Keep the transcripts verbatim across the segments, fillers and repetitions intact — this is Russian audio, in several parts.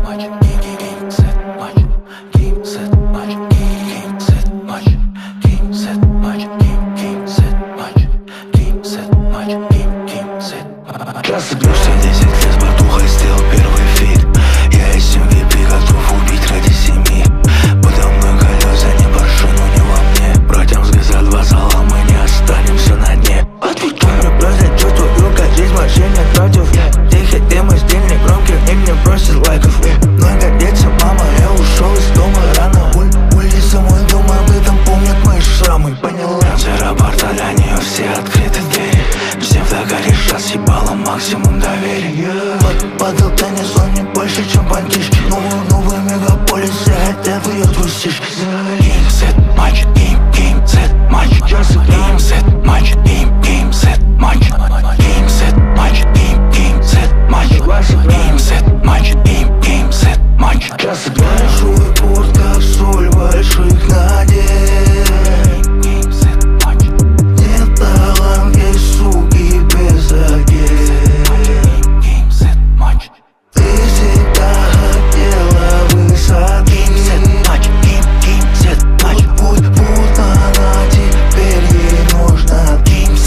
Час игрушься десять лет с братухой сделал первый фит. Я из семьи пи, готов убить ради семьи. Подо мной колеса, не прошу, но не во мне. Братьям с газа два зала, мы не останемся на дне. Отвечаю, произойдет твою жизнь, вообще не тратив. Тихий дым из день, не громкий, и мне просит лайков. Много дети, мама, я ушел из дома рано. Улица мой дом, об этом помнят мои шрамы, поняла? Аэропорт, а для нее все открыты двери. Всем в догоре съебало максимум доверия. Падал теннис, он не больше, чем бандишки. Новый, новый мегаполис, все хотят в ее трусишки. Game, set, матч, game, game, set, матч. Game, set, матч, game, game, set, матч. Game, set, матч, game, game, set, матч. Game, set, матч, game, game, set, матч. Большой порт, как соль больших надежд. Нет талант, есть суки без одежд. Ты всегда хотела высоты. Путь путно, она теперь ей нужна.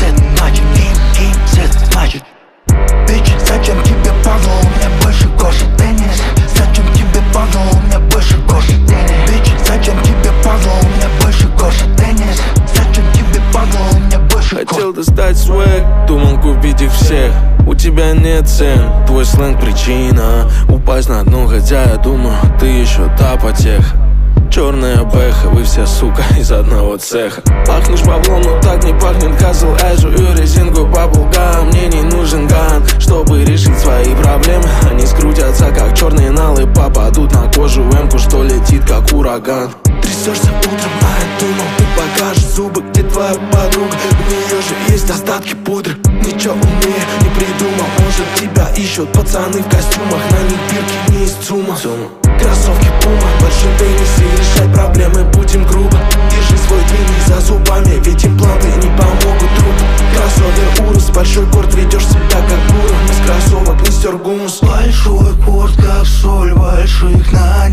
Bitch, зачем тебе падло, у меня больше кошек теннис. Зачем тебе падло, у меня больше кошек теннис. Bitch, зачем тебе падло, у меня больше кошек теннис. Зачем тебе падло, у меня больше кошек. Хотел достать свэг, думал купить их всех. У тебя нет цен, твой сленг причина упасть на дно, хотя я думаю, ты еще та потеха. Черная бэха, вы все, сука, из одного цеха. Пахнешь баблом, но так не пахнет Хасл. Я жую резинку баблгам. Мне не нужен ган, чтобы решить свои проблемы. Они скрутятся, как черные налы, попадут на кожу эмку, что летит, как ураган. Трясешься утром, а я думал, ты покажешь зубы, где твоя подруга. У нее же есть остатки пудры. Ничего умнее не придумал. Может, тебя ищут пацаны в костюмах. На них бирки не из ЦУМа. Кроссовки Пума, больше теннис и решать проблемы будем грубо. Держи свой длинный за зубами, ведь импланты не помогут трупу. Кроссовер Урус, большой корт, ведешь себя как гуру. Из кроссовок не стер гумус. Большой корт, как соль больших надежд.